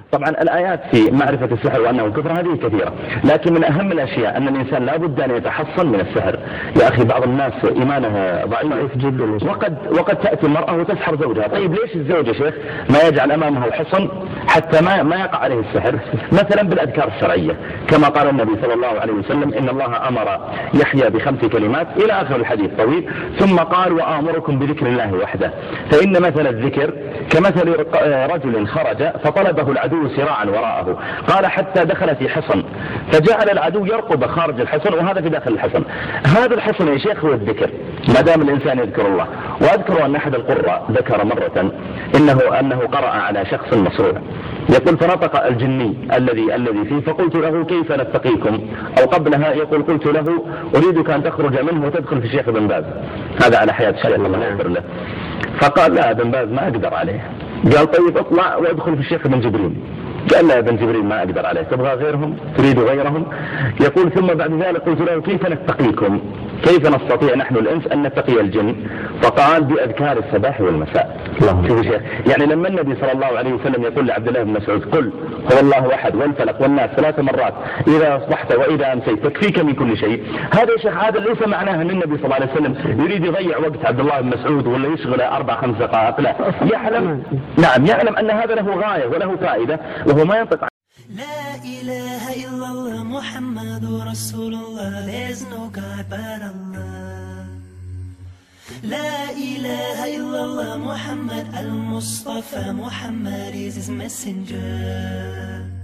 طبعا الآيات في معرفة السحر وأنه كفر هذه كثيرة، لكن من أهم الأشياء أن الإنسان لا بد أن يتحصن من السحر. يا أخي بعض الناس إيمانه ضعيف جدا، وقد تأتي المرأة وتسحر زوجها. طيب ليش الزوج يا شيخ ما يجعل أمامه حصن حتى ما يقع عليه السحر؟ مثلا بالأذكار الشرعية، كما قال النبي صلى الله عليه وسلم إن الله أمر يحيى ب5 كلمات إلى آخر الحديث طويل، ثم قال وآمركم بذكر الله وحده، فإن مثل الذكر كمثل رجل خرج فطلبه العدو سراعا وراءه، قال حتى دخل في حصن فجعل العدو يرقب خارج الحصن وهذا في داخل الحصن. هذا الحصن يا شيخ هو الذكر، ما دام الإنسان يذكر الله. وأذكر أن أحد القراء ذكر مرة أنه قرأ على شخص مصروع، يقول فنطق الجني الذي فيه فقلت له كيف نتقيكم، أو قبلها يقول قلت له أريدك أن تخرج منه وتدخل في الشيخ ابن باز، هذا على حياة الشيخ الله يغفر له. فقال لا ابن باز ما أقدر عليه. قال طيب اطلع وادخل في الشيخ ابن جبريل. قال لا يا ابن جبريل ما أقدر عليه، تبغى غيرهم؟ تريد غيرهم؟ يقول ثم بعد ذلك قلت له كيف نتقيكم، كيف نستطيع نحن الإنس أن نتقي الجن؟ فقال بأذكار الصباح والمساء. شوف شيخ، يعني لما النبي صلى الله عليه وسلم يقول لعبد الله بن مسعود قل هو الله أحد والفلق والناس 3 مرات إذا أصبحت وإذا أمسيت تكفيك من كل شيء، هذا يا شيخ هذا ليس معناه أن النبي صلى الله عليه وسلم يريد يضيع وقت عبد الله بن مسعود ولا يشغل 4-5 دقائق، لا، يعلم أن هذا له غاية وله فائدة، وهو ما ينطق. لا إله إلا الله محمد رسول الله. There's no God but Allah. لا إله إلا الله محمد المصطفى. Muhammad is his messenger.